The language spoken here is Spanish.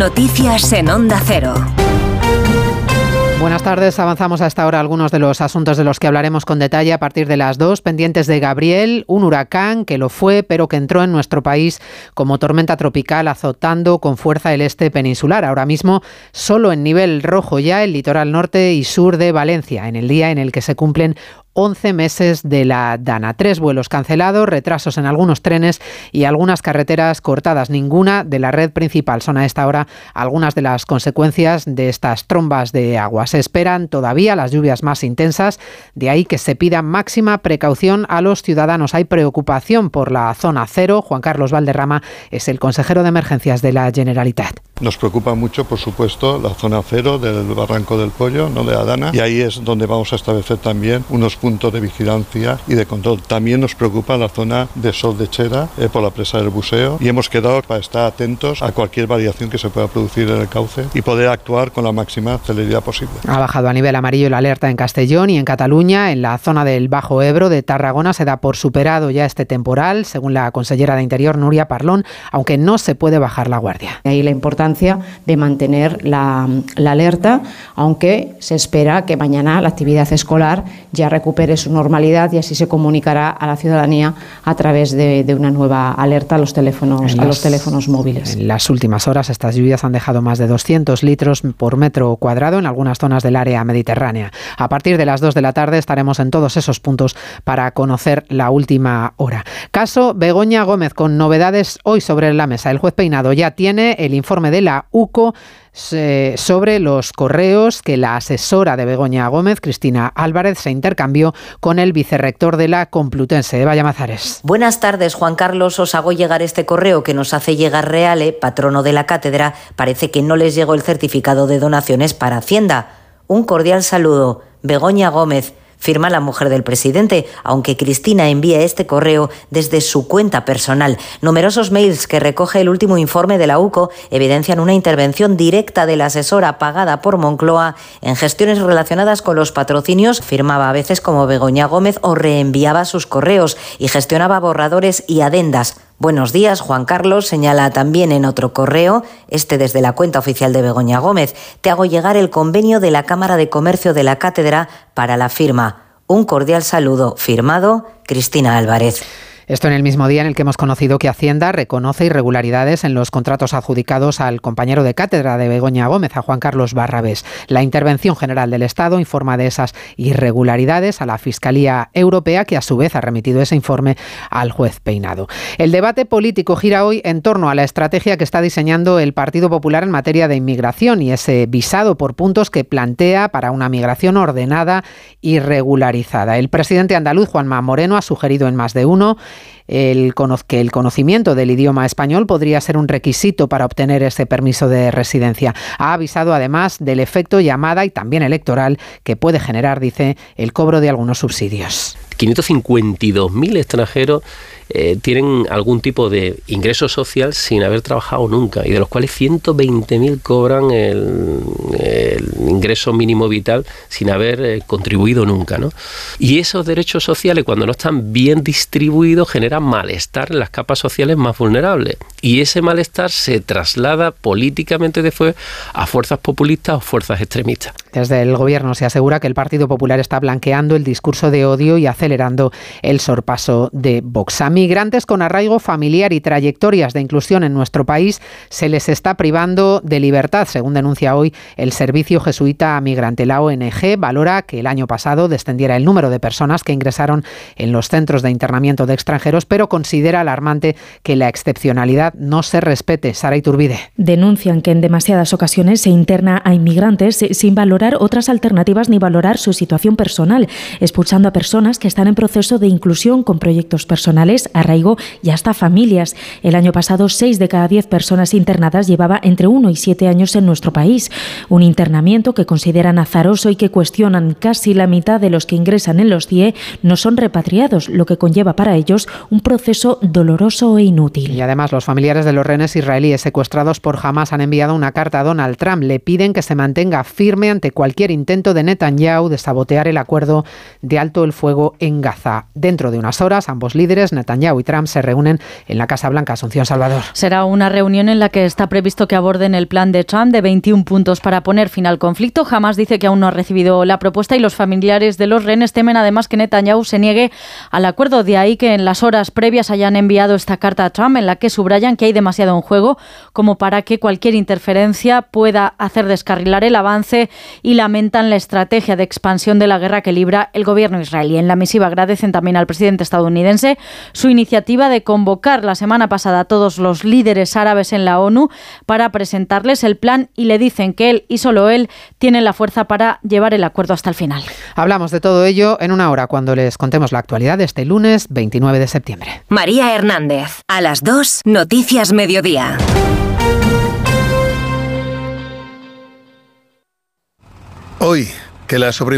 Noticias en Onda Cero. Buenas tardes, avanzamos a esta hora algunos de los asuntos de los que hablaremos con detalle a partir de las 2, pendientes de Gabriel, un huracán que lo fue, pero que entró en nuestro país como tormenta tropical, azotando con fuerza el este peninsular. Ahora mismo, solo en nivel rojo ya el litoral norte y sur de Valencia, en el día en el que se cumplen 11 meses de la Dana. 3 vuelos cancelados, retrasos en algunos trenes y algunas carreteras cortadas. Ninguna de la red principal. Son a esta hora algunas de las consecuencias de estas trombas de agua. Se esperan todavía las lluvias más intensas, de ahí que se pida máxima precaución a los ciudadanos. Hay preocupación por la zona cero. Juan Carlos Valderrama es el consejero de emergencias de la Generalitat. Nos preocupa mucho, por supuesto, la zona cero del Barranco del Pollo, no de la Dana, y ahí es donde vamos a establecer también unos puntos de vigilancia y de control. También nos preocupa la zona de Sol de Chera, por la presa del Buceo, y hemos quedado para estar atentos a cualquier variación que se pueda producir en el cauce y poder actuar con la máxima celeridad posible. Ha bajado a nivel amarillo la alerta en Castellón y en Cataluña. En la zona del Bajo Ebro de Tarragona se da por superado ya este temporal, según la consellera de Interior, Núria Parlón, aunque no se puede bajar la guardia. Ahí la importancia de mantener la alerta, aunque se espera que mañana la actividad escolar ya recupere su normalidad y así se comunicará a la ciudadanía a través de una nueva alerta a los teléfonos móviles. En las últimas horas estas lluvias han dejado más de 200 litros por metro cuadrado en algunas zonas del área mediterránea. A partir de las 2 de la tarde estaremos en todos esos puntos para conocer la última hora. Caso Begoña Gómez, con novedades hoy sobre la mesa. El juez Peinado ya tiene el informe de la UCO sobre los correos que la asesora de Begoña Gómez, Cristina Álvarez, se intercambió con el vicerrector de la Complutense, Eva Llamazares. Buenas tardes, Juan Carlos. Os hago llegar este correo que nos hace llegar Reale, patrono de la cátedra. Parece que no les llegó el certificado de donaciones para Hacienda. Un cordial saludo. Begoña Gómez. Firma la mujer del presidente, aunque Cristina envía este correo desde su cuenta personal. Numerosos mails que recoge el último informe de la UCO evidencian una intervención directa de la asesora pagada por Moncloa en gestiones relacionadas con los patrocinios. Firmaba a veces como Begoña Gómez o reenviaba sus correos y gestionaba borradores y adendas. Buenos días, Juan Carlos, señala también en otro correo, desde la cuenta oficial de Begoña Gómez. Te hago llegar el convenio de la Cámara de Comercio de la Cátedra para la firma. Un cordial saludo, firmado Cristina Álvarez. Esto en el mismo día en el que hemos conocido que Hacienda reconoce irregularidades en los contratos adjudicados al compañero de cátedra de Begoña Gómez, a Juan Carlos Barrabés. La Intervención General del Estado informa de esas irregularidades a la Fiscalía Europea, que a su vez ha remitido ese informe al juez Peinado. El debate político gira hoy en torno a la estrategia que está diseñando el Partido Popular en materia de inmigración y ese visado por puntos que plantea para una migración ordenada y regularizada. El presidente andaluz, Juanma Moreno, ha sugerido en más de uno que el conocimiento del idioma español podría ser un requisito para obtener ese permiso de residencia. Ha avisado además del efecto llamada y también electoral que puede generar, dice, el cobro de algunos subsidios. 552.000 extranjeros tienen algún tipo de ingreso social sin haber trabajado nunca, y de los cuales 120.000 cobran el ingreso mínimo vital sin haber contribuido nunca, ¿no? Y esos derechos sociales, cuando no están bien distribuidos, generan malestar en las capas sociales más vulnerables, y ese malestar se traslada políticamente después a fuerzas populistas o fuerzas extremistas. Desde el Gobierno se asegura que el Partido Popular está blanqueando el discurso de odio y acelerando el sorpaso de Vox. A migrantes con arraigo familiar y trayectorias de inclusión en nuestro país se les está privando de libertad, según denuncia hoy el Servicio Jesuita Migrante. La ONG valora que el año pasado descendiera el número de personas que ingresaron en los centros de internamiento de extranjeros, pero considera alarmante que la excepcionalidad no se respete. Sara Iturbide. Denuncian que en demasiadas ocasiones se interna a inmigrantes sin valorar otras alternativas ni valorar su situación personal, expulsando a personas que están en proceso de inclusión con proyectos personales, arraigo y hasta familias. El año pasado, 6 de cada 10 personas internadas llevaba entre 1 y 7 años en nuestro país. Un internamiento que consideran azaroso y que cuestionan. Casi la mitad de los que ingresan en los CIE no son repatriados, lo que conlleva para ellos un proceso doloroso e inútil. Y además, los familiares de los rehenes israelíes secuestrados por Hamás han enviado una carta a Donald Trump. Le piden que se mantenga firme ante cualquier intento de Netanyahu de sabotear el acuerdo de alto el fuego en Gaza. Dentro de unas horas, ambos líderes, Netanyahu Netanyahu y Trump se reúnen en la Casa Blanca. Asunción Salvador. Será una reunión en la que está previsto que aborden el plan de Trump de 21 puntos para poner fin al conflicto. Hamas dice que aún no ha recibido la propuesta y los familiares de los rehenes temen además que Netanyahu se niegue al acuerdo. De ahí que en las horas previas hayan enviado esta carta a Trump en la que subrayan que hay demasiado en juego como para que cualquier interferencia pueda hacer descarrilar el avance y lamentan la estrategia de expansión de la guerra que libra el gobierno israelí. En la misiva agradecen también al presidente estadounidense su iniciativa de convocar la semana pasada a todos los líderes árabes en la ONU para presentarles el plan y le dicen que él y solo él tienen la fuerza para llevar el acuerdo hasta el final. Hablamos de todo ello en una hora cuando les contemos la actualidad de este lunes 29 de septiembre. María Hernández, a las 2, Noticias Mediodía. Hoy, que la